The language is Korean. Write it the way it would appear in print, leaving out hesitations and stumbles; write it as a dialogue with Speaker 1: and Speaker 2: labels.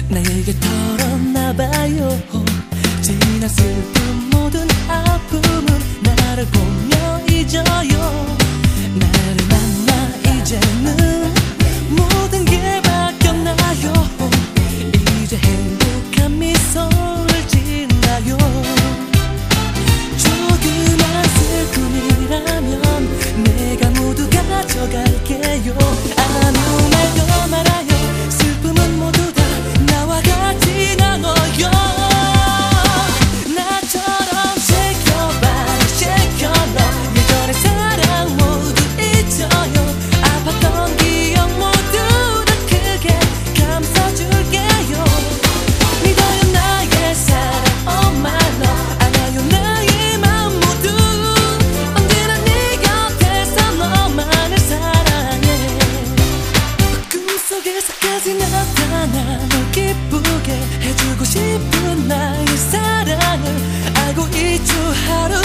Speaker 1: 나에게 털어놔봐요. 지난 슬픔 모든 아픔은 나를 보며 잊어요. 나를 만나 이제는 모든 게 바뀌었나요. 이제 행복한 미소를 짓나요. 조그만 슬픔이라면 내가 모두 가져갈게요. 아무 말도 말아요. 슬픔은 모두 다 나와 같이 나눠요. 나처럼 shake your love. 예전의 사랑 모두 잊어요. 아팠던 기억 모두 다 크게 감싸줄게요. 믿어요 나의 사랑 oh my love. 알아요 나의 마음 모두 언제나 네 곁에서 너만을 사랑해. 꿈속에서까지 나타나 널 기쁘게 해주고 싶은 나의 사랑을 알고 있죠. 하루